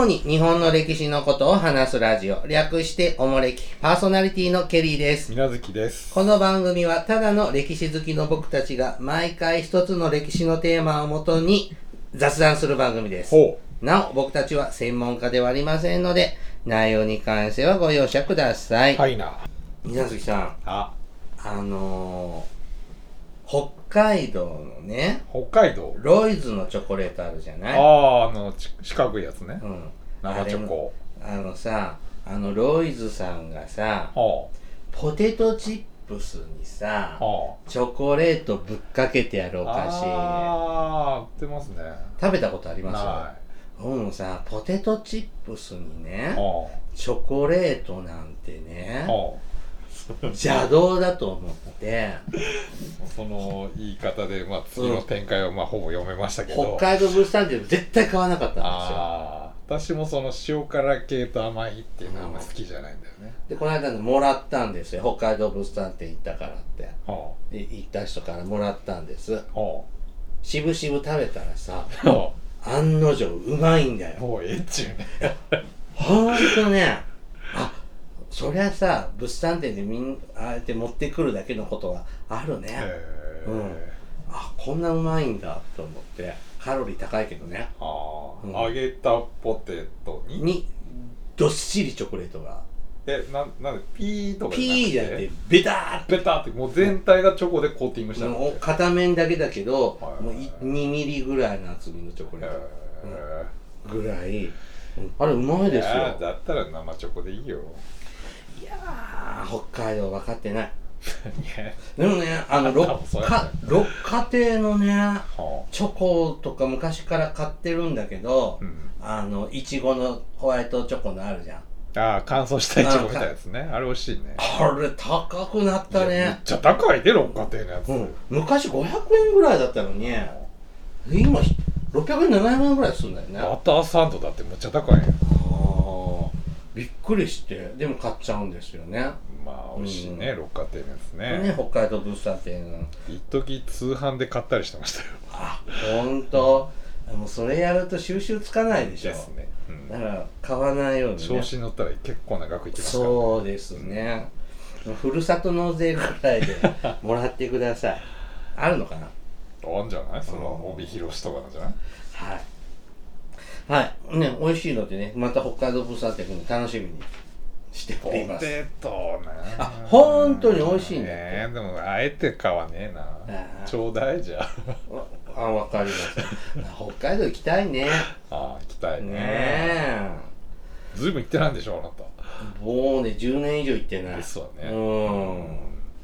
主に日本の歴史のことを話すラジオ、略しておもれき、パーソナリティのケリーです。 みなずきです。 この番組はただの歴史好きの僕たちが毎回一つの歴史のテーマをもとに雑談する番組です。なお、僕たちは専門家ではありませんので、内容に関してはご容赦ください。 はいな。 みなずきさん、北海道のね、 北海道ロイズのチョコレートあるじゃない？ 四角いやつね。 うん。 生チョコ。 ロイズさんがさ、ポテトチップスにさ、チョコレートぶっかけてやるお菓子。 売ってますね。 食べたことあります？ ない。 もうさ、ポテトチップスにね、チョコレートなんてね、邪道だと思って。 その言い方で、次の展開はほぼ読めましたけど、 北海道物産展で絶対買わなかったんですよ。 私もその塩辛系と甘いっていうのはあんま好きじゃないんだよね。 で、この間もらったんですよ。北海道物産展行ったからって。行った人からもらったんです。しぶしぶ食べたらさ、案の定うまいんだよ。 もうええっちゅうね。 ほんとね、そりゃさ、物産展であえて持ってくるだけのことはあるね。こんなうまいんだと思って。カロリー高いけどね。 揚げたポテトにどっしりチョコレートが。 なんでピーとかピーじゃなくてベターベターってもう全体がチョコでコーティングしたの。 片面だけだけど、もう2ミリぐらいの厚みのチョコレートぐらい。あれうまいですよ。 だったら生チョコでいいよ。 いやー、北海道分かってない。でもね、六花亭のね、チョコとか昔から買ってるんだけど、いちごのホワイトチョコのあるじゃん。 乾燥したいちごみたいなやつね。あれ美味しいね。 あれ高くなったね。めっちゃ高いで、六花亭のやつ。 昔500円ぐらいだったのに、今600円700円ぐらいするんだよね。 バターサンドだってめっちゃ高いね。 びっくりして、でも買っちゃうんですよね。 美味しいね、六花亭のやつね。 北海道物産展の。 一時通販で買ったりしてましたよ。 ほんと。もうそれやると収集つかないでしょ。 ですね。 だから買わないようにね。 調子に乗ったら結構な額いきますからね。 そうですね。ふるさと納税ぐらいでもらってください。あるのかな？ あるんじゃない？その帯広とかなんじゃない？ はい。ね、美味しいのでね、また北海道物産展に楽しみにしております。 ポテトね。 本当に美味しいんだね。でもあえて買わねえな。ちょうだいじゃあ。 わかりました。北海道行きたいね。 行きたいね。 ね。 ずいぶん行ってないんでしょ、あなた。 もうね、10年以上行ってない。 ですわね。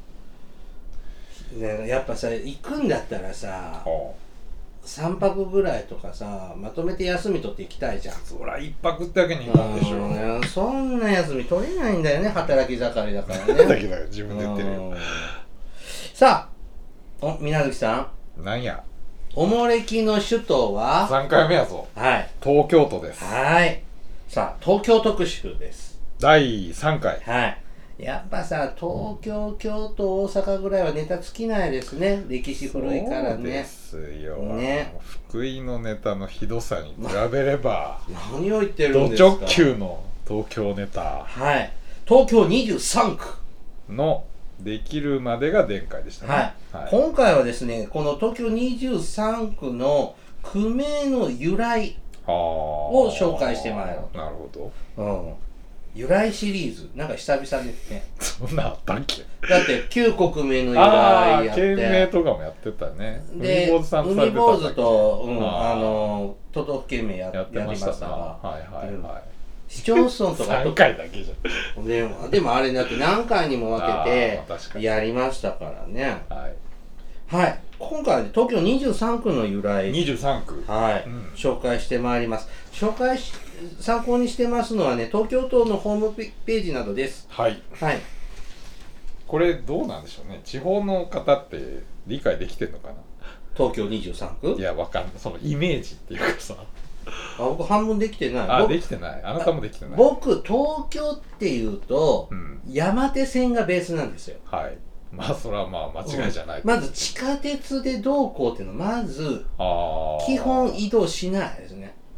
やっぱさ、行くんだったらさ、3泊ぐらいとかさ、まとめて休み取って行きたいじゃん。 そりゃ1泊ってわけにいかんでしょ。 そんな休み取れないんだよね、働き盛りだからね。 だけど自分で言ってるよ。 さあ、みなずきさん。 なんや。 おもれきの首都は 3回目やぞ。 はい。 東京都です。 はい。さあ、東京特集です。 第3回。 はい。やっぱさ、東京、京都、大阪ぐらいはネタ尽きないですね。歴史古いからね。 そうですよ。 ね。 福井のネタのひどさに比べれば、 何を言ってるんですか。 ド直球の東京ネタ。 はい。東京23区のできるまでが前回でしたね。 はい。今回はですね、この東京23区の区名の由来を紹介してまいろう。 なるほど。由来シリーズ、なんか久々ですね。 そんなあったっけ？ だって旧国名の由来やって。 県名とかもやってたね。 で、海坊主と、都道府県名やりましたが。 はい。 市町村とか 3回だけじゃん。でもあれだって何回にも分けてやりましたからね。はい。今回は東京23区の由来。 23区。 はい。紹介してまいります。参考にしてますのはね、東京都のホームページなどです。 はい。これどうなんでしょうね。地方の方って理解できてんのかな。 東京23区？ いや、わかんない。そのイメージっていうかさ。 僕半分できてない。 できてない。あなたもできてない。 僕、東京っていうと、山手線がベースなんですよ。 はい。それは間違いじゃない。 まず地下鉄でどうこうっていうのは、まず、基本移動しないですね。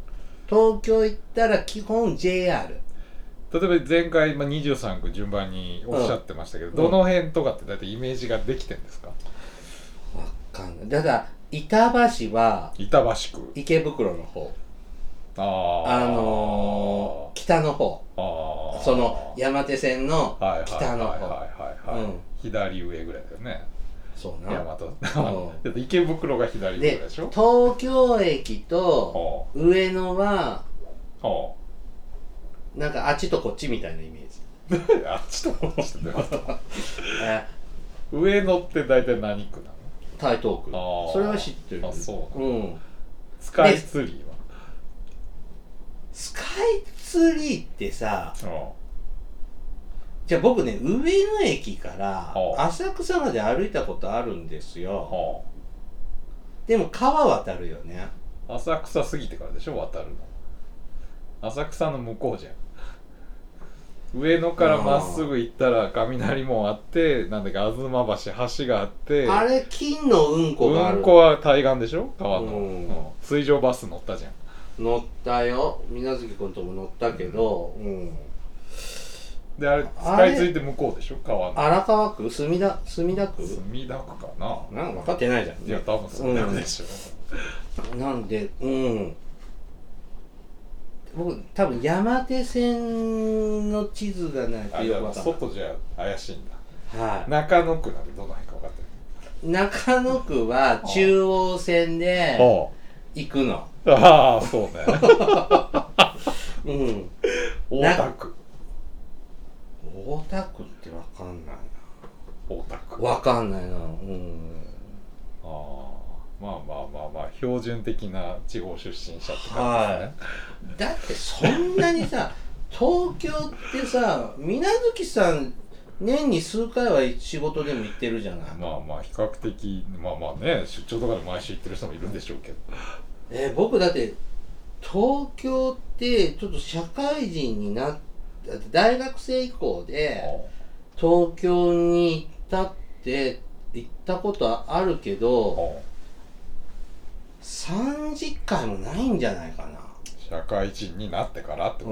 東京行ったら基本 JR。 例えば前回、23区順番におっしゃってましたけど、どの辺とかって大体イメージができてるんですか？ わかんない。だから板橋は板橋区、 池袋の方、北の方、その山手線の北の方、 左上ぐらいだよね。 そうな。 大和池袋が左上でしょ。 東京駅と上野はなんかあっちとこっちみたいなイメージ。あっちとこっちって上野って大体何区なの？ 台東区。それは知ってる。 あ、そうなの。スカイツリーは？ スカイツリーってさ、じゃあ僕ね、上野駅から浅草まで歩いたことあるんですよ。でも川渡るよね。 浅草過ぎてからでしょ、渡るの。浅草の向こうじゃん。上野からまっすぐ行ったら雷門あって、なんだっけ、吾妻橋、橋があって、 あれ金のうんこがある。 うんこは対岸でしょ、川の。水上バス乗ったじゃん。 乗ったよ、水無月君とも乗ったけど、 で、あれスカイツリーって向こうでしょ、川の。 荒川区、墨田区、 墨田区かな。 なんか分かってないじゃん。 いや、多分墨田区でしょ。なんで、僕多分山手線の地図がないとよく分かんない。 外じゃ怪しいんだ。 はい。 中野区なんてどの辺か分かってる？中野区は中央線で行くの。 ああ、そうね。大田区。 大田区って分かんないな。 大田区。 分かんないな。 まあ標準的な地方出身者って感じですね。 だってそんなにさ、東京ってさ、水無月さん年に数回は仕事でも行ってるじゃない。 比較的ね、出張とかで毎週行ってる人もいるんでしょうけど。 僕だって東京ってちょっと社会人になって大学生以降で東京に行ったことあるけど、30回もないんじゃないかな。 社会人になってからってこと？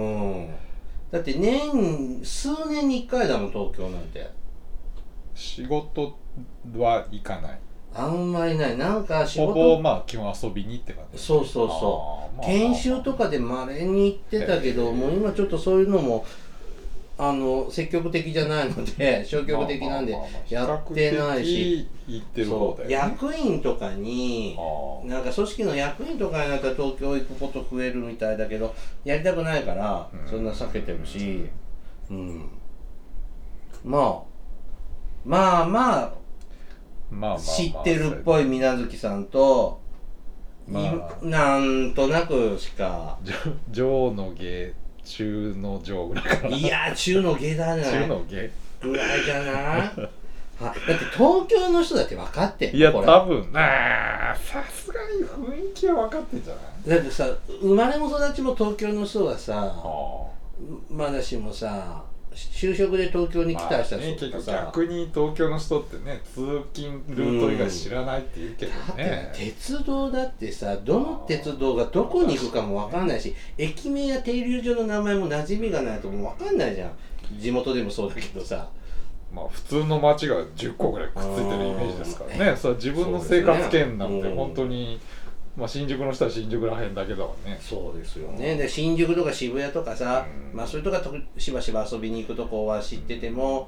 だって数年に1回だもん、東京なんて。 仕事は行かない？ あんまりない。なんか仕事ほぼ基本遊びにって感じ。 そう研修とかで稀に行ってたけど、もう今ちょっとそういうのも積極的じゃないので、消極的なんでやってないし、役員とかになんか組織の役員とかになったら東京行くこと増えるみたいだけど、やりたくないからそんな避けてるし、知ってるっぽい水無月さんとなんとなくしか。 上の下中の上ぐらいかな。 いや、中の下だね。 中の下ぐらいじゃないだって東京の人だって分かってんの？ いや、多分さすがに雰囲気は分かってんじゃない？ だってさ、生まれも育ちも東京の人はさ、まだしもさ、就職で東京に来た人とかさ、 逆に東京の人ってね、通勤ルート以外知らないって言うけどね。 だって鉄道だってさ、どの鉄道がどこに行くかも分かんないし、駅名や停留所の名前も馴染みがないともう分かんないじゃん。地元でもそうだけどさ。 普通の街が10個ぐらいくっついてるイメージですからね。それ自分の生活圏なんて本当に、新宿の人は新宿らへんだけだわね。 そうですよね。で新宿とか渋谷とかさ、そういうとこしばしば遊びに行くとこは知ってても、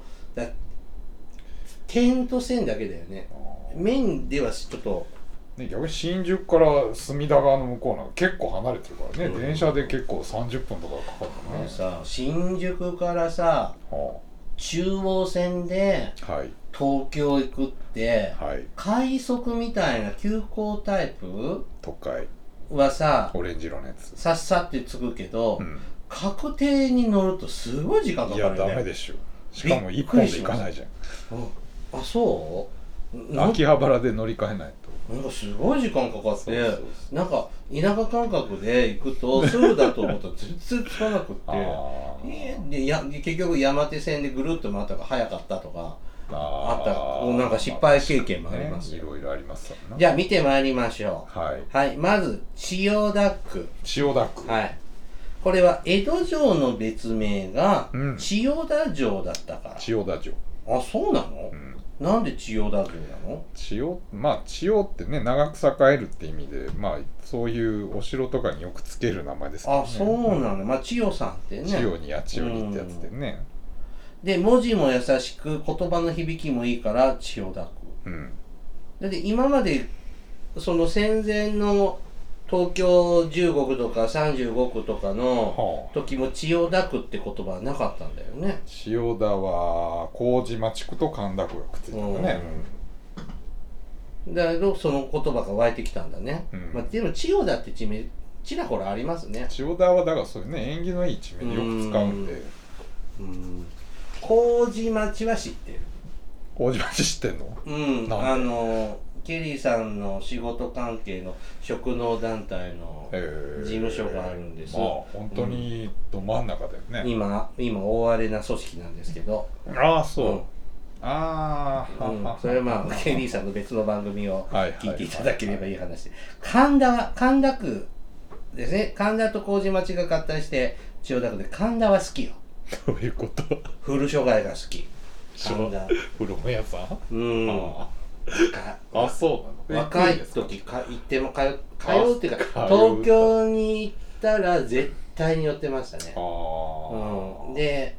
点と線だけだよね。面ではちょっと逆に新宿から隅田川の向こうなんか結構離れてるからね、電車で結構30分とかかかるね。 新宿からさ、中央線で東京行くって、快速みたいな急行タイプ都会はさ、 オレンジ色のやつさっさって着くけど、確定に乗るとすごい時間かかるよね。 いやダメでしょ。しかも1本で行かないじゃん。 そう？ 秋葉原で乗り換えないと。 なんかすごい時間かかって、なんか田舎感覚で行くとすぐだと思ったら全然つかなくってで結局山手線でぐるっと回ったから早かったとかあったなんか失敗経験もありますよ、 いろいろありますわな。 じゃあ見てまいりましょう。 はい、 はい、まず千代田区。はい、これは江戸城の別名が千代田城だったから。 千代田城。 あ、そうなの？なんで千代田城なの？ 千代ってね、長く栄えるって意味で、そういうお城とかによくつける名前ですからね。 あ、そうなの。千代さんってね。 千代に八千代ってやつでね。 で、文字も優しく、言葉の響きもいいから千代田区。だって今までその戦前の東京15区とか35区とかの時も千代田区って言葉はなかったんだよね。 千代田は麹町区と神田区がくっついてたね。 だけどその言葉が湧いてきたんだね。でも千代田って地名ちらほらありますね。 千代田はだからそういうね、縁起のいい地名よく使うんで。 麹町は知ってる。 麹町知ってんの？ ケリーさんの仕事関係の職能団体の事務所があるんです。 本当にど真ん中だよね。 今大荒れな組織なんですけど。 ああ、そう。 それはケリーさんの別の番組を聞いていただければいい話で。神田区ですね。神田と麹町が合体して千代田区で、神田は好きよ。 どういうこと？ 古書街が好き。 神田古本屋さん？あ、そうなの？ 若い時行っても通うっていうか、東京に行ったら絶対に寄ってましたね。で、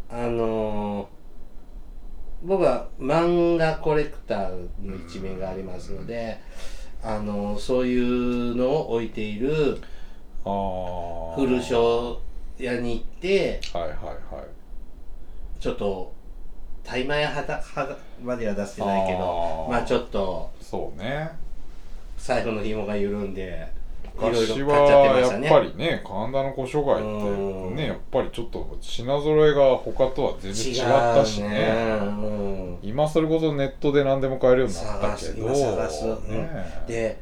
僕は漫画コレクターの一面がありますので、そういうのを置いている古書屋に行って、ちょっと大枚肌までは出してないけど、ちょっとそうね、 財布の紐が緩んでいろいろ買っちゃってましたね。 やっぱりね、神田の古書街ってね、やっぱりちょっと品揃えが他とは全然違ったしね。今それこそネットで何でも買えるようになったけど、 探す。で、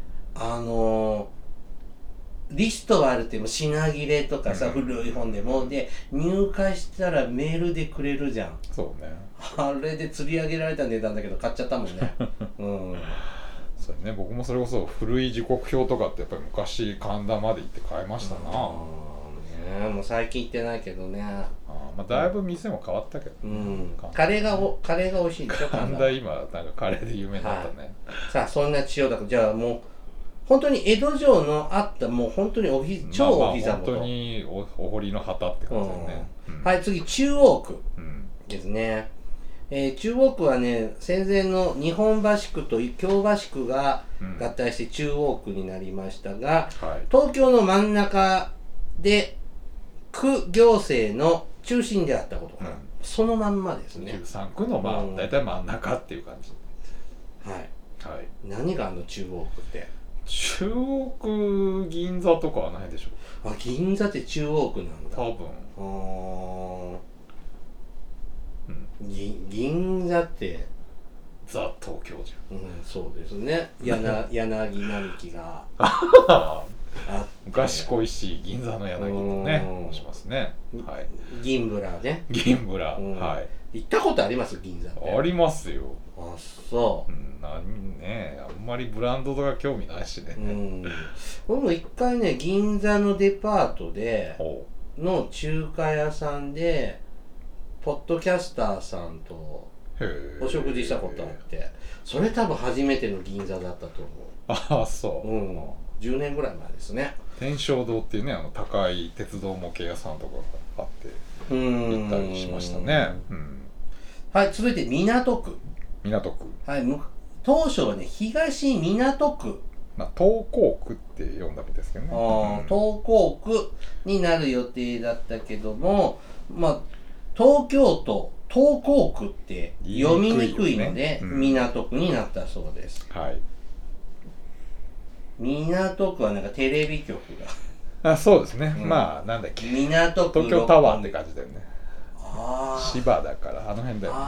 リストはあるっても品切れとかさ、古い本でもで入会したらメールでくれるじゃん。 そうね。 あれで釣り上げられた値段だけど買っちゃったもんね。 そうね、僕もそれこそ古い時刻表とかってやっぱり昔神田まで行って買いましたな。 もう最近行ってないけどね。 だいぶ店も変わったけど、 カレーが美味しいんでしょ。 神田今なんかカレーで有名になったね。 さあ、そんな千代田区、じゃあもう本当に江戸城のあったもう本当に超お膝元。 本当にお堀の旗って感じだよね。 はい、次中央区ですね。中央区はね、戦前の日本橋区と京橋区が合体して中央区になりましたが、東京の真ん中で区行政の中心であったことが、そのまんまですね。 13区の大体真ん中っていう感じ。 何が中央区って？ 中央区銀座とかはないでしょ。 銀座って中央区なんだ。 多分。 銀座ってザ東京じゃん。 そうですね。柳並木が昔恋しい銀座の柳とね申しますね。 銀ブラね。 銀ブラ、 行ったことあります？銀座って。 ありますよ。 そう。 あんまりブランドとか興味ないしね。 僕も一回ね、銀座のデパートでの中華屋さんでポッドキャスターさんとお食事したことあって、それ多分初めての銀座だったと思う。 そう。 10年ぐらい前ですね。 天正堂っていうね、高い鉄道模型屋さんとかがあって行ったりしましたね。 はい、続いて港区。はい、当初はね、東港区。 東港区って呼んだみたいですけどね。 東港区になる予定だったけども、東京都東港区って読みにくいので、港区になったそうです。港区はなんかテレビ局が。そうですね。なんだっけ。 港区。 東京タワーって感じだよね。芝だから、あの辺だよね。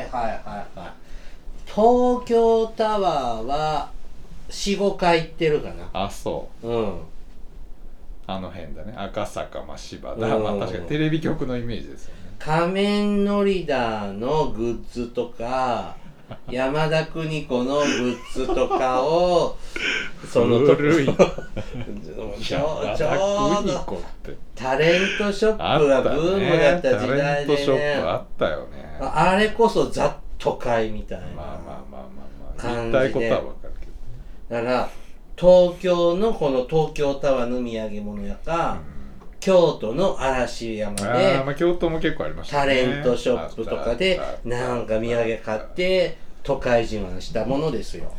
東京タワーは4、5回行ってるかな。 そう。あの辺だね。赤坂、芝だ。確かにテレビ局のイメージですよね。 仮面ノリダーのグッズとか、 山田邦子のグッズとかを古いちょうどタレントショップがブームだった時代でね、 タレントショップあったよね。 あれこそザ都会みたいな言いたいことはわかるけど、だから東京のこの東京タワーの土産物屋か、京都の嵐山で京都も結構ありましたね、 タレントショップとかでなんか土産買って都会自慢したものですよ。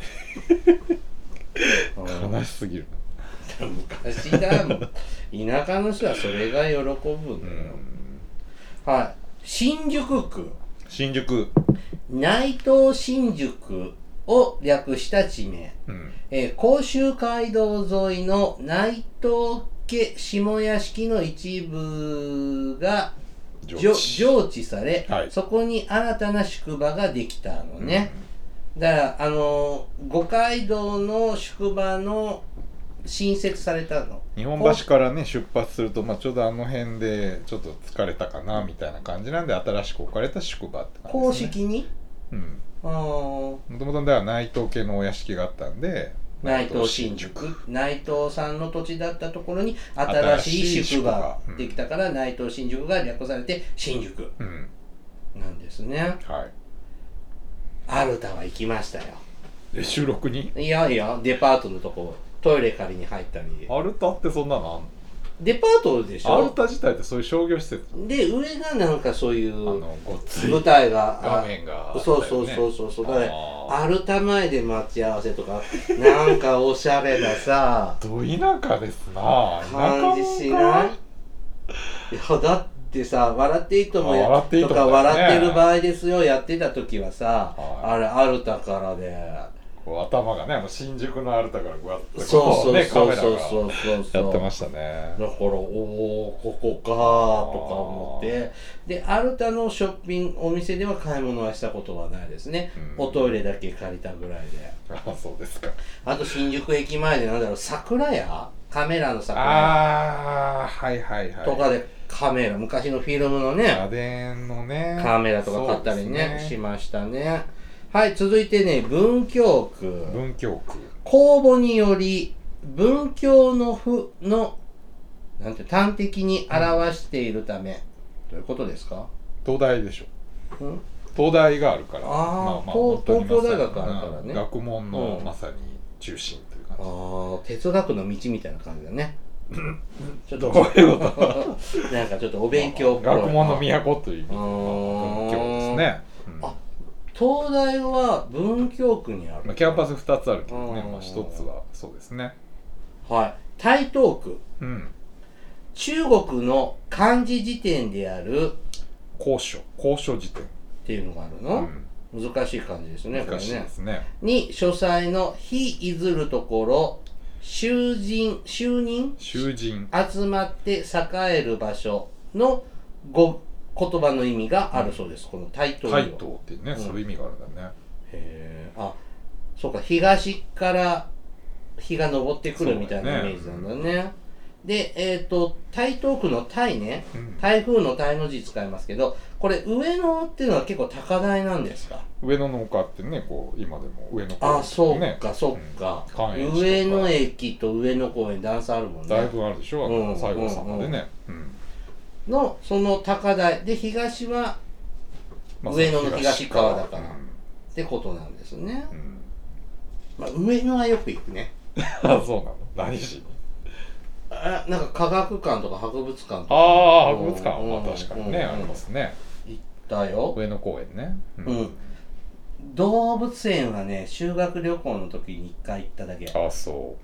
悲しすぎる。 昔だもん。田舎の人はそれが喜ぶんだよ。はい。新宿区内藤新宿を略した地名、甲州街道沿いの内藤家下屋敷の一部が上地され、そこに新たな宿場ができたのね、だから五街道の宿場の新設されたの。 日本橋からね出発すると、ちょうどあの辺でちょっと疲れたかなみたいな感じなんで、新しく置かれた宿場って感じですね。 公式にもともとでは内藤家のお屋敷があったんで、 内藤新宿、内藤さんの土地だったところに新しい宿場ができたから、内藤新宿が略されて新宿なんですね。 はい。 アルタは行きましたよ。 収録に？ いやデパートのとこトイレ借りに入ったり。 アルタってそんなのあんの？ デパートでしょ。 アルタ自体ってそういう商業施設で、上がなんかそういうごっつい舞台が画面があったそうよね。 だからアルタ前で待ち合わせとかなんかおしゃれなさど田舎ですな。 感じしない？いやだってさ、笑っていいとも笑っていいともとか笑ってる場合ですよやってた時はさ、あれアルタからで頭がね、新宿のアルタからグワッとそうカメラがやってましたね。 だからここかとか思って、でアルタのショッピングお店では買い物はしたことはないですね、おトイレだけ借りたぐらいで。 そうですか。 あと新宿駅前で桜屋、カメラの桜屋とかで昔のフィルムのね家電のねカメラとか買ったりねしましたね。はい、続いてね、文京区。公募により文京の府の端的に表しているため、ということですか？ 東大でしょ。東大があるから。 東京大学あるからね。 学問のまさに中心という感じ。哲学の道みたいな感じだね。ちょっとどういうことなんかちょっとお勉強っぽい。 学問の都という意味で文京ですね。 東大は文京区にある。 キャンパス2つあるけどね、1つはそうですね。 はい。台東区。中国の漢字辞典である高所辞典っていうのがあるの、難しい漢字ですね。 難しいですね。 に書斎の非いずるところ、囚人集まって栄える場所の言葉の意味があるそうです。この台東ってね、そういう意味があるんだね。 へえ。そうか、東から日が昇ってくるみたいなイメージなんだね。で、台東区の台ね、台風の台の字使いますけど、これ上野っていうのは結構高台なんですか？ 上野の丘ってね、今でも上野公園、 そうか。上野駅と上野公園段差あるもんね。 だいぶあるでしょ、西郷様でね。 のその高台で、東は上野の東側だからってことなんですね。上野はよく行くね。 そうなの？何しに？ なんか科学館とか博物館とか。 博物館は確かにね、ありますね。 行ったよ。 上野公園ね。 動物園はね、修学旅行の時に1回行っただけ。 そう。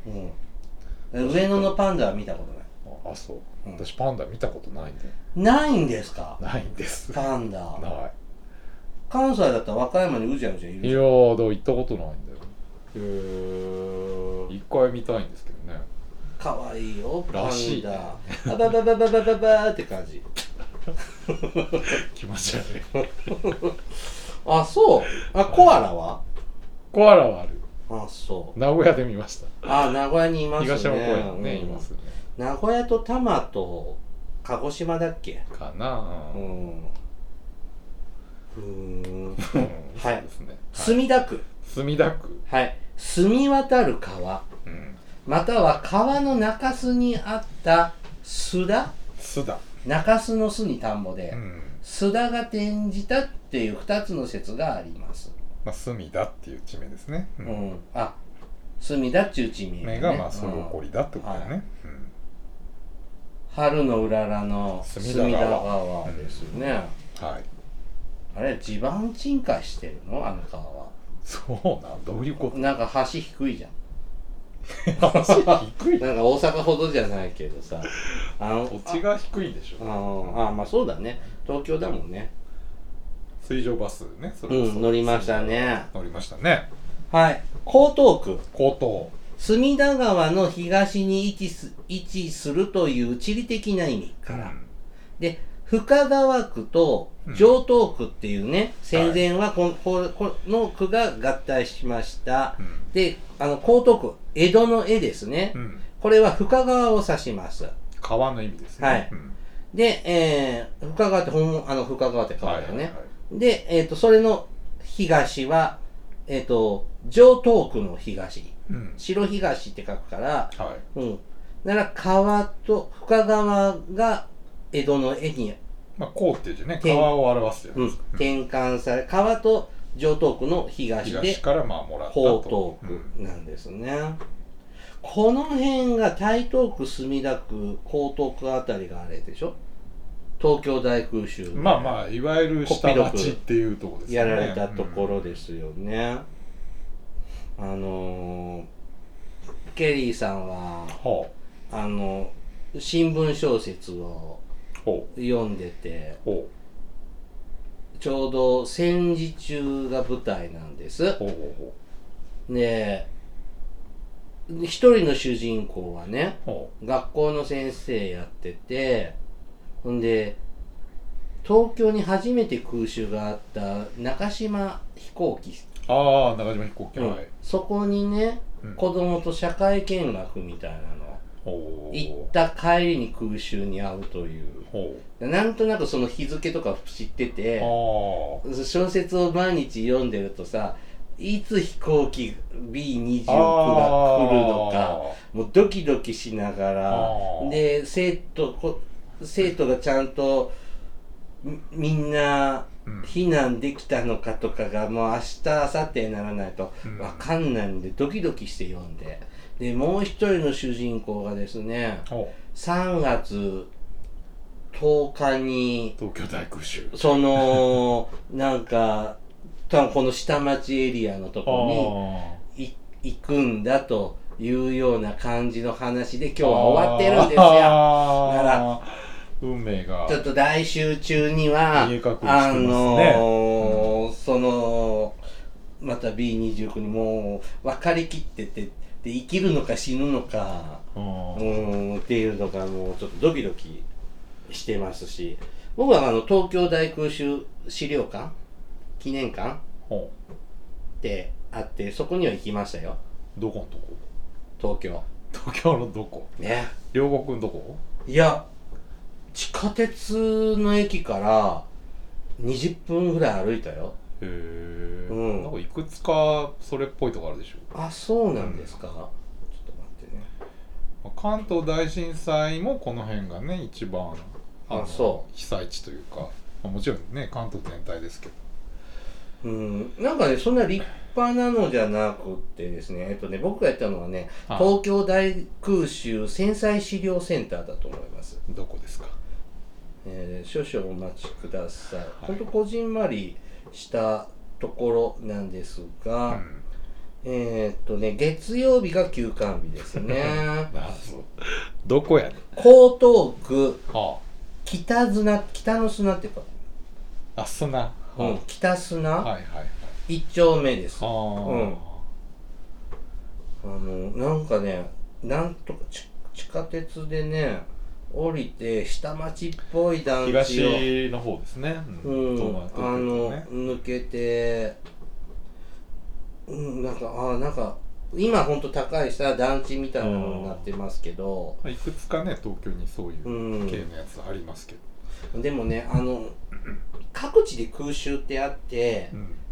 上野のパンダは見たことない。 そう。私パンダ見たことないんで。 ないんですか？ ないんです。 パンダ。 ない。 関西だったら和歌山にうじゃうじゃいる。 いやー、行ったことないんだよ。一回見たいんですけどね。 かわいいよ、パンダ。 らしいね。 ババババババババーって感じ。 気持ち悪い。 そう。コアラは？ コアラはある。 そう。 名古屋で見ました。 名古屋にいますね。 東山公園ね、いますね。 名古屋と多摩と鹿児島だっけ？ かな。 はい。 墨田区。 墨田区。 はい。澄み渡る川。 うん。 または川の中州にあった須田。 須田。 中州の須に田んぼで、 うん、 須田が転じたっていう2つの説があります。 まあ、墨田っていう地名ですね。 うん。あ、墨田っていう地名、 ね。がまあそれ起こりだってことだね。はい、 春のうららの隅田川ですね。はい。あれ地盤沈下してるのあの川は。 そうなんどういうこと？ なんか橋低いじゃん。 橋低い？ なんか大阪ほどじゃないけどさ。 土地が低いでしょ。 まあそうだね。東京だもんね。 水上バスね。それ乗りましたね。 乗りましたね。 はい。江東区。 江東。 隅田川の東に位置するという地理的な意味から。で、深川区と城東区っていうね、戦前はこの区が合体しました。で、江東区、江戸の江ですね。これは深川を指します。 川の意味ですね。 はい。で、深川って深川って川だよね。で、それの東は、城東区の東。白東って書くから、だから川と深川が江戸の江に、 まあ、こうっていう字ね、川を表すよね。 転換され、川と城東区の東で、 東からまあもらった江東区なんですね。この辺が台東区、墨田区、江東区あたりがあれでしょ。東京大空襲。 まあまあ、いわゆる下町っていうところですね。 やられたところですよね。ケリーさんは、新聞小説を読んでて、ちょうど戦時中が舞台なんです。で、一人の主人公はね、学校の先生やってて、ほんで、東京に初めて空襲があった中島飛行機。 中島飛行機、 そこにね、子供と社会見学みたいなの行った帰りに空襲に遭うという、なんとなくその日付とか知ってて、小説を毎日読んでるとさ、いつ飛行機 B29 が来るのかもうドキドキしながら、で生徒がちゃんとみんな避難できたのかとかがもう明日明後日にならないと分かんないんで、ドキドキして読んで、でもう一人の主人公がですね、3月10日に東京大空襲、 なんか多分この下町エリアのとこに行くんだというような感じの話で今日は終わってるんですよ。だから運命がちょっと来週中にはまた B29 にもう分かりきってて、で生きるのか死ぬのかっていうのがもうちょっとドキドキしてますし、僕は東京大空襲資料館記念館ってあって、そこには行きましたよ。 どこのとこ？東京のどこ？ ね。 両国のどこ？ いや、地下鉄の駅から20分ぐらい歩いたよ。 へえ。なんかいくつかそれっぽいとこあるでしょ。 あ、そうなんですか。ちょっと待ってね。 関東大震災もこの辺がね一番被災地というか、もちろんね関東全体ですけど。 なんかね、そんな立派なのじゃなくってですね、僕がやったのはね、東京大空襲戦災資料センターだと思います。 どこですか？ 少々お待ちください。ほんとこじんまりしたところなんですが、月曜日が休館日ですね。 どこやねん。 江東区、北の砂っていうか、 砂。 北砂、一丁目です。なんかね、なんとか地下鉄でね、降りて下町っぽい団地を東の方ですね。 抜けて、なんか今ほんと高いさ団地みたいなのになってますけど、 いくつかね東京にそういう系のやつありますけど、 でもね各地で空襲ってあって、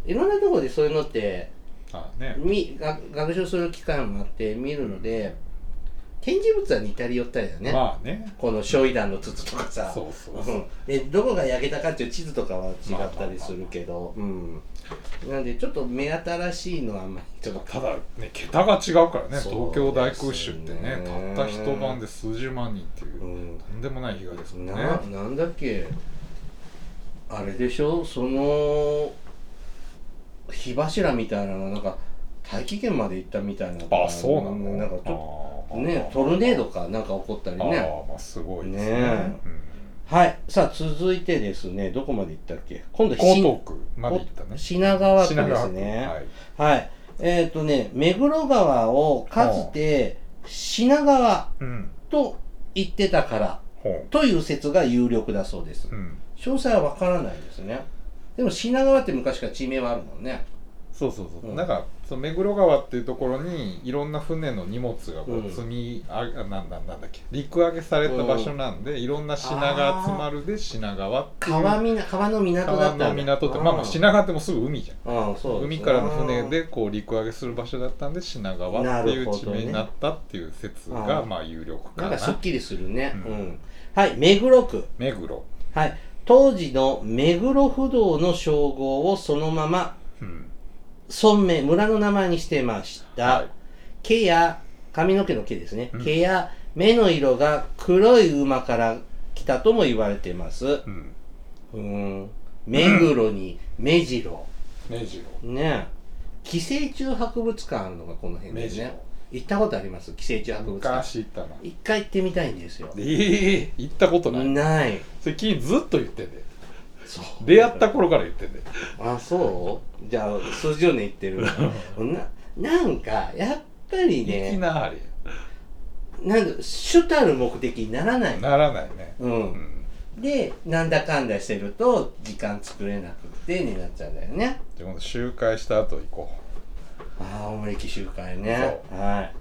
いろんなところでそういうのってね、 学習する機会もあって見るので、展示物は似たり寄ったりだね。 まあね。 この焼夷弾の筒とかさ。 そうそうそう。 でどこが焼けたかっていう地図とかは違ったりするけど、なんでちょっと目新しいのはあんまりちょっとただね桁が違うからね。東京大空襲ってね、たった一晩で数十万人っていう、とんでもない被害ですもんね。 なんだっけ、あれでしょ、その火柱みたいなのなんか大気圏まで行ったみたいな。 あ、そうなの。 なんかちょっとね、トルネードかなんか起こったりね。 まあすごいですね。 はい、さあ続いてですね、どこまで行ったっけ。今度江東区まで行ったね。 品川区ですね。はい。目黒川をかつて品川と言ってたからという説が有力だそうです。詳細はわからないですね。でも品川って昔から地名はあるもんね。 そうそうそう。なんかその目黒川っていうところにいろんな船の荷物がこう積みなんだっけ、陸揚げされた場所なんで、いろんな品が集まるで品川っていう。 川の港だったんだ。 川の港ってまあ品川ってもうすぐ海じゃん。 そう。 海からの船でこう陸揚げする場所だったんで品川っていう地名になったっていう説がまあ有力かな。 なんかすっきりするね。はい、目黒区。 目黒。 はい。当時の目黒不動の称号をそのまま村名、村の名前にしてました。毛や、髪の毛の毛ですね。毛や目の色が黒い馬から来たとも言われています。目黒に目白。ね。寄生虫博物館あるのがこの辺ですね。行ったことあります？寄生虫博物館。 昔行ったな。 一回行ってみたいんですよ。 行ったことない。 ない。 それ君ずっと言ってんで。出会った頃から言ってんで。 あ、そう？じゃあ数十年行ってる。なんかやっぱりね。 いきなり。 主たる目的にならない。 ならないね。 で、なんだかんだしてると時間作れなくてになっちゃうんだよね。 じゃあ今度集会した後行こう。 青森駅集会ね。はい、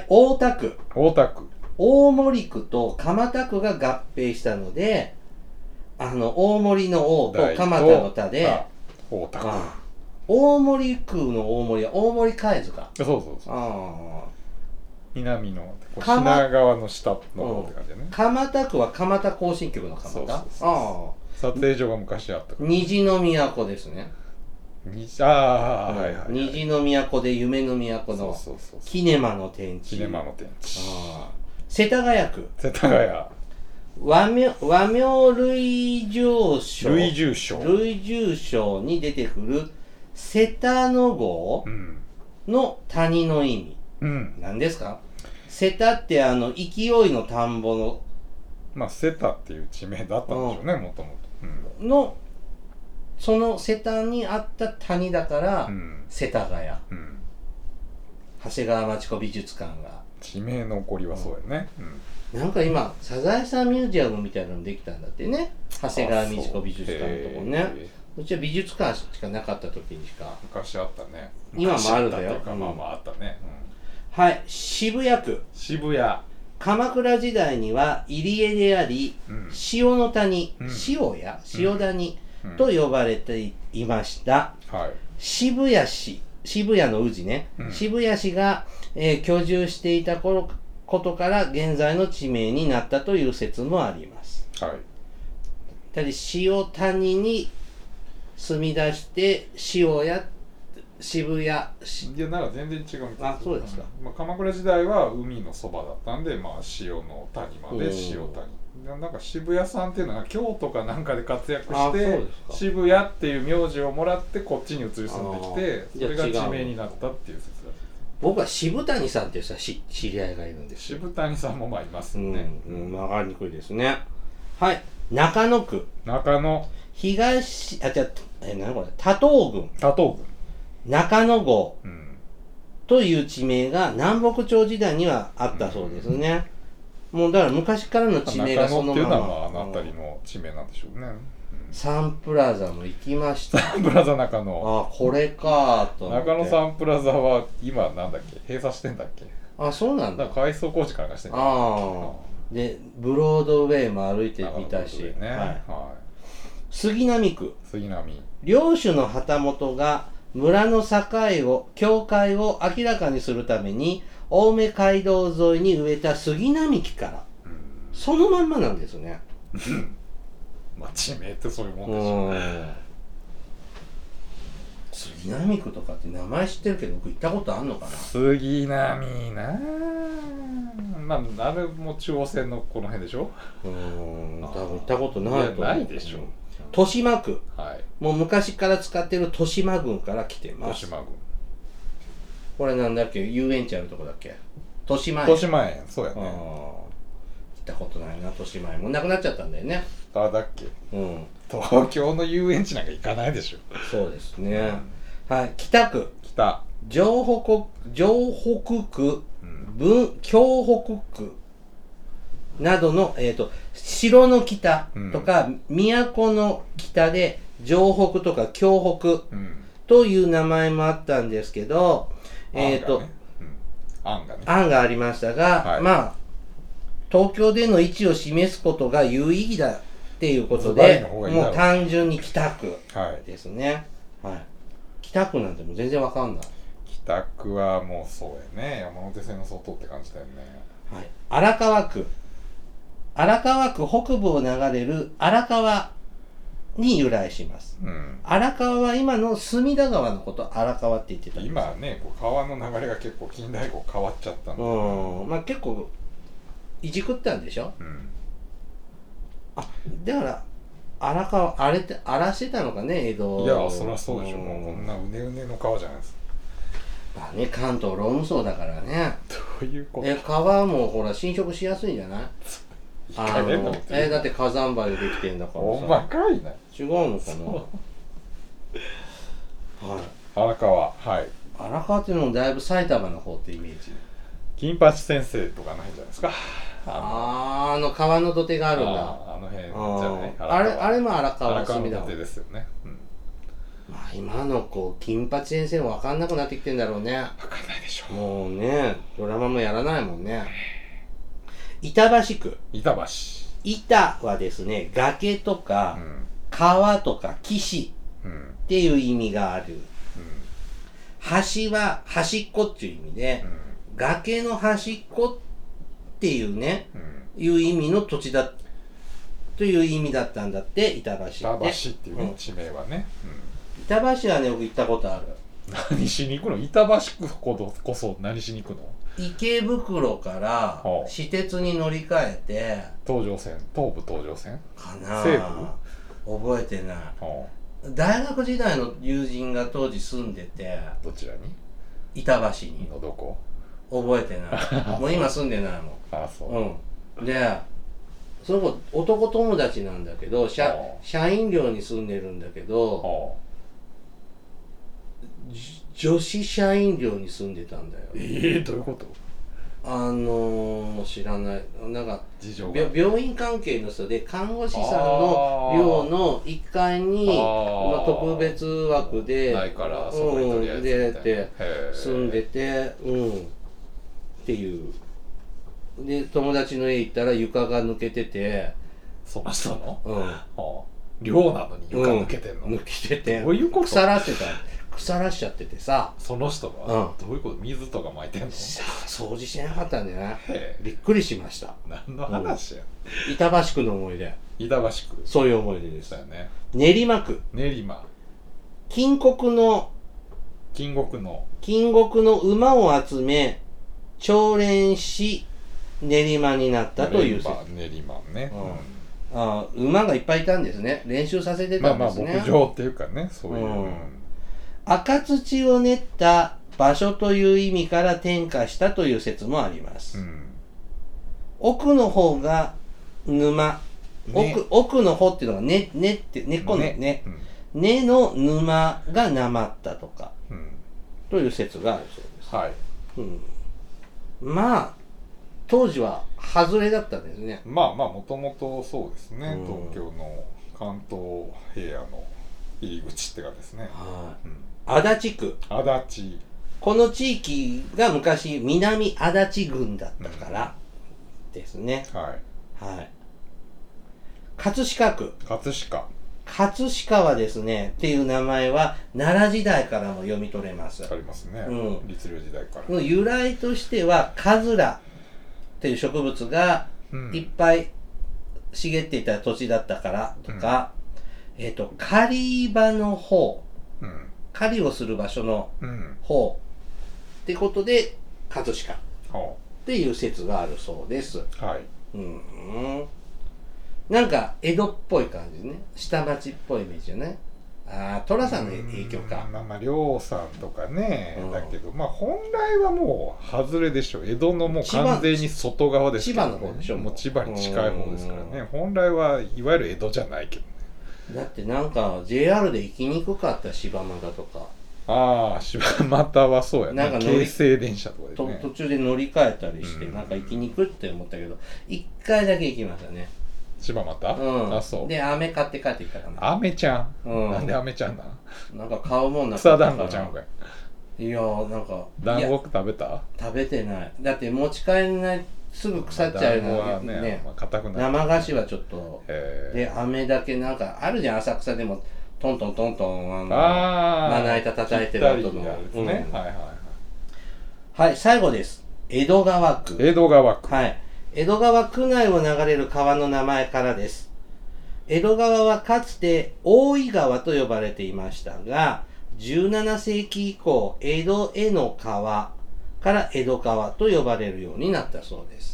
大田区。大森区と蒲田区が合併したので、大森の大と蒲田の田で、 大田区。 大森区の大森は大森海図か。 そう。南の品川の下の方って感じだね。 蒲田区は蒲田行進局の蒲田。 撮影所が昔あったから。 虹の都ですね。虹の都で夢の都のキネマの天地。世田谷区。和名類住書に出てくる世田の郷の谷の意味。何ですか？世田って勢いの田んぼの。 まあ世田っていう地名だったんでしょうね、もともと。 のその世田にあった谷だから、世田谷、長谷川町子美術館が地名の起こりはそうやね。 なんか今サザエさんミュージアムみたいなのできたんだってね、長谷川美智子美術館のとこね。うちは美術館しかなかった時にしか。 昔あったね。 今もあるんだよ。 まああったね。 はい、渋谷区。鎌倉時代には入江であり、塩の谷、塩谷と呼ばれていました。渋谷の宇治ね、渋谷市が、居住していたことから現在の地名になったという説もあります。ただ塩谷に住み出して渋谷いやなんか全然違うんです。 そうですか。 鎌倉時代は海のそばだったんで、塩の谷まで塩谷。なんか渋谷さんっていうのは京都かなんかで活躍して渋谷っていう名字をもらってこっちに移り住んできて、それが地名になったっていう説だ。 僕は渋谷さんってさ知り合いがいるんです。 渋谷さんもいますね。 曲がりにくいですね。はい、中野区。東何これ多頭郡中野郷という地名が南北朝時代にはあったそうですね。もうだから昔からの地名がそのまま。 中野っていうのはあの辺りの地名なんでしょうね。 サンプラザも行きました。 サンプラザ中野。 これかと思って。 中野サンプラザは今なんだっけ、閉鎖してんだっけ。 そうなんだ。 改装工事からかしてんだ。 でブロードウェイも歩いてみたし。 杉並区。 杉並。 領主の旗本が村の境界を明らかにするために青梅街道沿いに植えた杉並木から、そのまんまなんですね。 まあ地名ってそういうもんでしょうね。 杉並区とかって名前知ってるけど僕行ったことあんのかな。 杉並なまああれも中央線のこの辺でしょ。 多分行ったことないと思う。 いやないでしょ。 豊島区、 はい、 もう昔から使ってる豊島郡から来てます。 豊島郡。 これなんだっけ、遊園地あるとこだっけ。豊島園。 豊島園、そうやね。 行ったことないな、豊島園。もうなくなっちゃったんだよね。 だっけ。東京の遊園地なんか行かないでしょ。 そうですね。はい、北区。城北区、京北区などの、城の北とか、都の北で城北とか京北という名前もあったんですけど、案がありましたが、まあ東京での位置を示すことが有意義だっていうことで、もう単純に北区ですね。はい。北区なんてもう全然わかんない。 北区はもうそうやね。山手線の外って感じだよね。 はい。荒川区北部を流れる荒川に由来します。荒川は今の隅田川のこと荒川って言ってたんです。 今ね、こう川の流れが結構近代以降変わっちゃったんで。 まあ結構いじくったんでしょ。だから荒川荒らしてたのかね、江戸。 いや、そりゃそうでしょ。もうこんなうねうねの川じゃないですか。 まあね、関東ローム層だからね。 どういうこと？ 川もほら侵食しやすいんじゃない？だって火山灰でできてんだからさ。 おまかいな。 違うのかな。はい。 荒川、はい。 荒川っていうのもだいぶ埼玉の方ってイメージ。 金八先生とかないんじゃないですか。 川の土手があるんだ。 あの辺じゃない。 あれも荒川の土手ですよね。 まあ今の金八先生も分かんなくなってきてんだろうね。 分かんないでしょ。 もうね、ドラマもやらないもんね。板橋区。板はですね、崖とか、川とか岸っていう意味がある。橋は端っこっていう意味で、崖の端っこっていうね、いう意味の土地だという意味だったんだって、板橋って。 板橋っていうね、地名はね。 板橋はね、僕行ったことある。 何しに行くの？板橋区こそ何しに行くの？ 池袋から私鉄に乗り換えて、 東武東上線かな。 西部覚えてない。大学時代の友人が当時住んでて。 どちらに？ 板橋に。 どこ？ 覚えてない。もう今住んでないもん。 あ、そう。 で、その子男友達なんだけど、社員寮に住んでるんだけど、女子社員寮に住んでたんだよ。 どういうこと？ 知らない。なんか病院関係の人で看護師さんの寮の1階に特別枠でないからそこにとりあえずで住んでて、っていう。で友達の家行ったら床が抜けてて、 その人の寮なのに床抜けてんの？ 抜けてて、 どういうこと？ 腐らしちゃっててさ。 その人がどういうこと？水とか撒いてんの？ 掃除しなかったんだよね。びっくりしました。 何の話や？ 板橋区の思い出。 板橋区、 そういう思い出でしたよね。 練馬区。金国の馬を集め調練し練馬になったという説。 練馬ね。 馬がいっぱいいたんですね。練習させてたんですね。 牧場っていうかね、そういう。 赤土を練った場所という意味から転化したという説もあります。奥の方が沼、奥の方っていうのが根って根っこの根の沼がなまったとか、という説があるそうです。まあ当時は外れだったんですね。 もともとそうですね。東京の関東平野の入り口ってかですね。 足立区。この地域が昔南足立郡だったからですね。葛飾区。 葛飾はですねっていう名前は奈良時代からも読み取れます。 ありますね、律令時代から。 由来としてはカズラっていう植物がいっぱい茂っていた土地だったからとか、狩り場の方、狩りをする場所の方、ってことで葛飾っていう説があるそうです。 はい。 なんか江戸っぽい感じね。下町っぽいイメージよね。寅さんの影響か。 梁さんとかね、だけど本来はもう外れでしょ。江戸のもう完全に外側ですから、ね、 千葉の方でしょ。 もう千葉に近い方ですからね。本来はいわゆる江戸じゃないけどね。 だってなんか JR で行きにくかった柴又とか。 柴又はそうやね。なんか京成電車とかでね。 途中で乗り換えたりしてなんか行きにくって思ったけど、一回だけ行きましたね。 柴又？そう。 で、飴買って帰ってきたかな。 飴ちゃん？なんで飴ちゃんなんか買うもんな草団子ちゃんかい。 いやーなんか。 団子食べた？ 食べてない。だって持ち帰れない、すぐ腐っちゃうのね。 硬くなる。 生菓子はちょっと。で、飴だけなんかあるじゃん、浅草でも。トントントントンまな板叩いてる音の。はい、最後です。江戸川区。はい。江戸川区内を流れる川の名前からです。江戸川はかつて大井川と呼ばれていましたが、17世紀以降、江戸への川から江戸川と呼ばれるようになったそうです。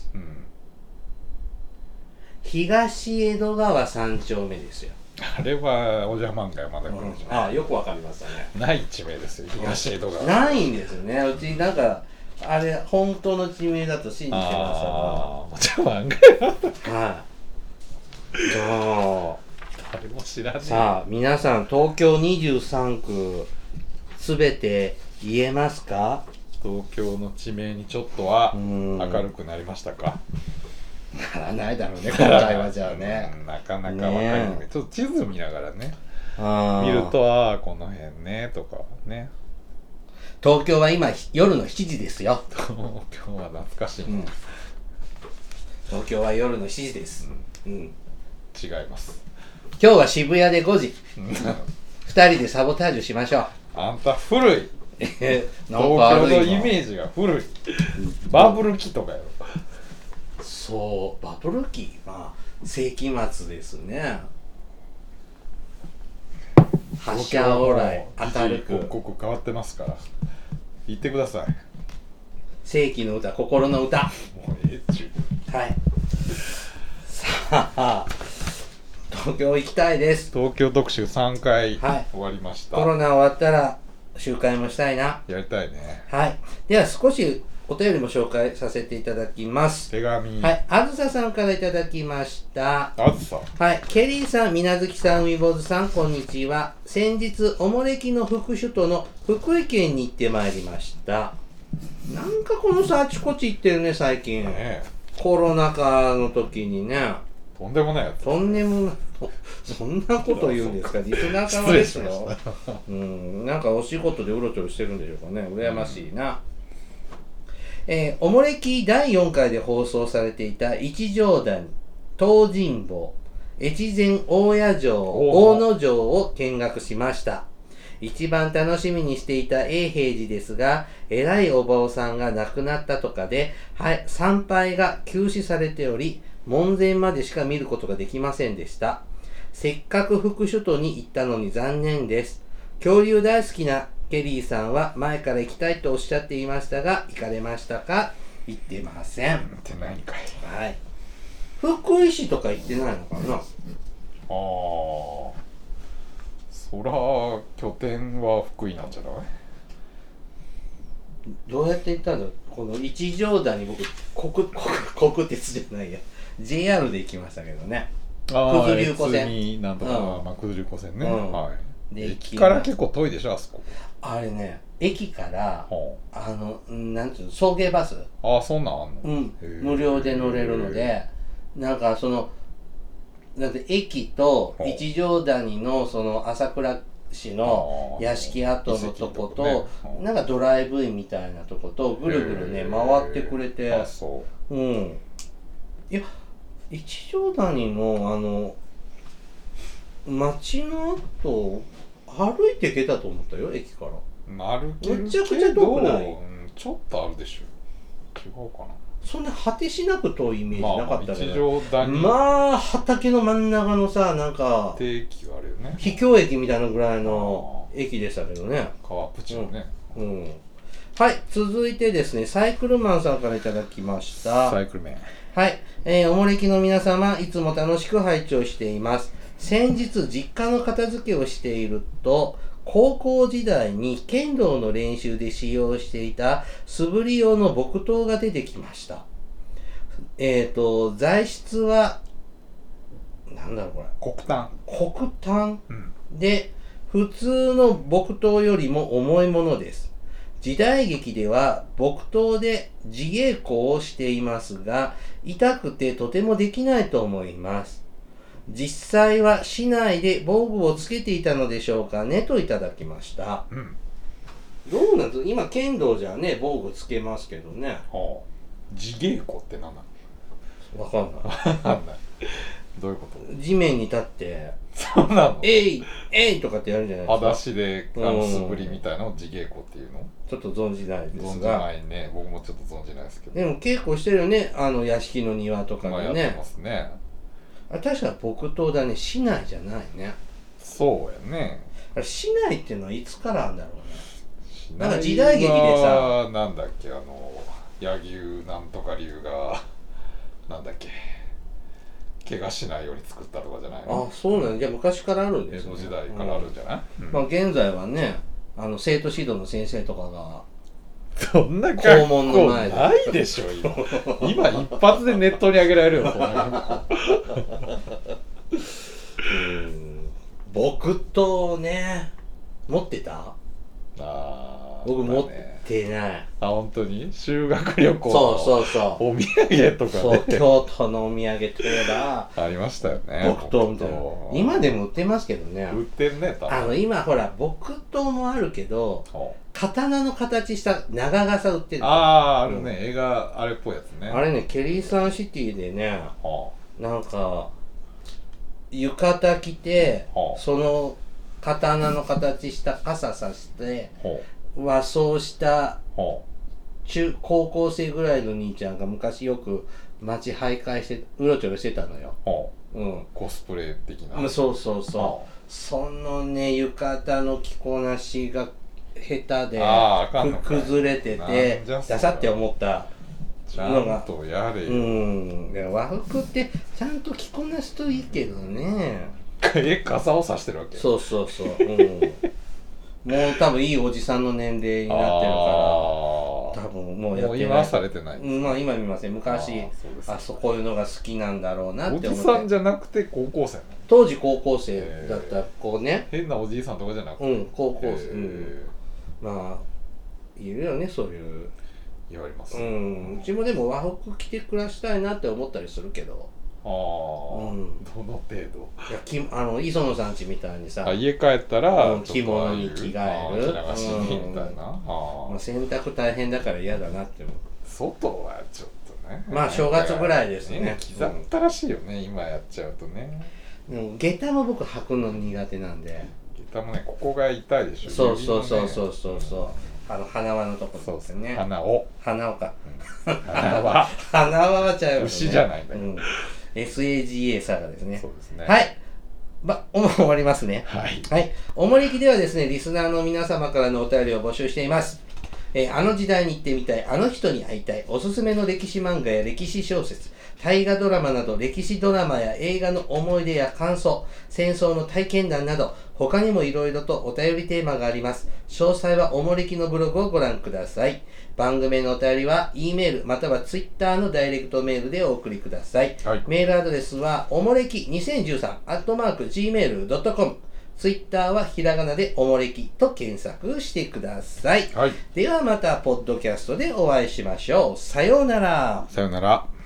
東江戸川3丁目ですよ。 あれはお邪魔んが山田君じゃない。 よくわかりましたね。 ない地名ですよ、東江戸川。 ないんですよね。うちなんかあれ本当の地名だと信じてましたが。 お邪魔んがはい。じゃあ誰も知らねえ。 さあ皆さん東京23区すべて言えますか？ 東京の地名にちょっとは明るくなりましたか？ ならないだろうね今回は。じゃあねなかなか分かりにくい。ちょっと地図見ながらね見るとこの辺ねとかね。 東京は今夜の7時ですよ。 東京は懐かしい、 東京は夜の7時です、 違います。 今日は渋谷で5時2人でサボタージュしましょう。 あんた古い東京のイメージが古いバブル期とかやろ。 そうバブル期世紀末ですね。発車往来明るく刻々変わってますから言ってください。 世紀の歌、心の歌。もうええっちゅう。 はい。さあ東京行きたいです。 東京特集3回終わりました。 コロナ終わったら集会もしたいな。 やりたいね。 はい。では少しお便りも紹介させていただきます。 手紙。 はい。あずささんからいただきました。 あずさ。 はい。ケリーさん、みなずきさん、ウィボーズさん、こんにちは。先日、おもれきの副首都の福井県に行ってまいりました。なんかこのさ、あちこち行ってるね、最近。ね、コロナ禍の時にね。 とんでもないやつ。 とんでもない。そんなこと言うんですか。リスナーからですよ。なんかお仕事でうろちょろしてるんでしょうかね。羨ましいな。おもれき第4回で放送されていた一乗谷、東尋坊、越前大谷城、大野城を見学しました。一番楽しみにしていた永平寺ですが、偉いお坊さんが亡くなったとかで、参拝が休止されており、門前までしか見ることができませんでした。せっかく副首都に行ったのに残念です。恐竜大好きなケリーさんは前から行きたいとおっしゃっていましたが、行かれましたか？行ってません。 行ってないんかい。 はい。福井市とか行ってないのかな？ そら拠点は福井なんじゃない？ どうやって行ったの？この一乗谷に僕国鉄じゃないや JR で行きましたけどね。九頭竜湖線なんとか、九頭竜湖線ね、はい。 で駅から結構遠いでしょ、あそこ。 あれね、駅からなんていうの、送迎バス、 そんなんあんの？ 無料で乗れるので、なんかそのだって駅と一乗谷のその朝倉市の屋敷跡のとこと、なんかドライブインみたいなとことぐるぐるね回ってくれて、いや一乗谷の街の後歩いて行けたと思ったよ、駅から。 歩けるけどめちゃくちゃ遠くない？ ちょっとあるでしょ。違うかな。 そんな果てしなく遠いイメージなかったけど、 まあ畑の真ん中のさ、なんか定期があるよね。 秘境駅みたいなぐらいの駅でしたけどね。 川プチのね、 はい、続いてですね、サイクルマンさんからいただきました。 サイクルマン。 はい、おもれきの皆様、いつも楽しく拝聴しています。先日実家の片付けをしていると、高校時代に剣道の練習で使用していた素振り用の木刀が出てきました。材質はなんだろうこれ、黒炭、で普通の木刀よりも重いものです。時代劇では木刀で自稽古をしていますが、痛くてとてもできないと思います。実際は市内で防具をつけていたのでしょうかね、といただきました。どうなんですか、今剣道じゃね防具つけますけどね。 自稽古って何なの？わかんない。 どういうこと？ 地面に立ってそうなの？ えいとかってやるんじゃないですか。 裸足で素振りみたいなのを自稽古っていうの？ ちょっと存じないですが。 存じないね。僕もちょっと存じないですけど。 でも稽古してるよね、屋敷の庭とかでね。 やってますね。 確か木刀だね。市内じゃないね。 そうやね。 あれ市内っていうのはいつからあるんだろうね。なんか時代劇でさ、 なんだっけ、柳生なんとか流がなんだっけ、怪我しないように作ったとかじゃないの？ あ、そうなんじゃあ昔からあるんですね。 江戸時代からあるんじゃない？ まあ現在はね、生徒指導の先生とかがそんな学校ないでしょ今一発でネットに上げられるよ。 木刀ね、持ってた？僕持ってない。 本当に？修学旅行のお土産とかね。 そう、京都のお土産といえばありましたよね、 木刀みたいな。今でも売ってますけどね。 売ってるね、多分。 今ほら木刀もあるけど、刀の形した長傘売ってる。 あるね、映画あれっぽいやつね。 あれね、ケリーサンシティでね、なんか浴衣着て、その刀の形した傘さして和装した高校生ぐらいの兄ちゃんが昔よく街徘徊してうろちょろしてたのよ。 コスプレ的な。 そう。そのね、浴衣の着こなしが下手で崩れててダサって思ったのが。 ちゃんとやれよ。 和服ってちゃんと着こなすといいけどね。 傘を差してるわけ？ そう。もう多分いいおじさんの年齢になってるから多分もうやってない。 今はされてない。 まあ今見ません。昔こういうのが好きなんだろうなって思って。 おじさんじゃなくて高校生？ 当時高校生だった子ね。 変なおじいさんとかじゃなくて。 高校生。まあいるよね、そういう。 言われます。 うちもでも和服着て暮らしたいなって思ったりするけど。 どの程度？ 磯野さん家みたいにさ、 家帰ったら着物に着替える、 着流しにみたいな。 洗濯大変だから嫌だなって思う。 外はちょっとね。 まあ正月ぐらいですね。 刻ったらしいよね、今やっちゃうとね。 でも下駄も僕履くの苦手なんで。 下駄もね、ここが痛いでしょ。 そう鼻輪のところですね。 鼻緒か。 鼻輪はちゃうよね。 牛じゃないんだけど。 SAGA サガですね。 そうですね。 はい。終わりますね。 はい。 おもれきではですね、リスナーの皆様からのお便りを募集しています。あの時代に行ってみたい、あの人に会いたい、おすすめの歴史漫画や歴史小説、大河ドラマなど歴史ドラマや映画の思い出や感想、戦争の体験談など、他にもいろいろとお便りテーマがあります。詳細はおもれきのブログをご覧ください。番組へのお便りは E メールまたは Twitter のダイレクトメールでお送りください。メールアドレスはおもれき2013@gmail.com、ツイッターはひらがなでおもれきと検索してください。ではまたポッドキャストでお会いしましょう。さようなら。 さようなら。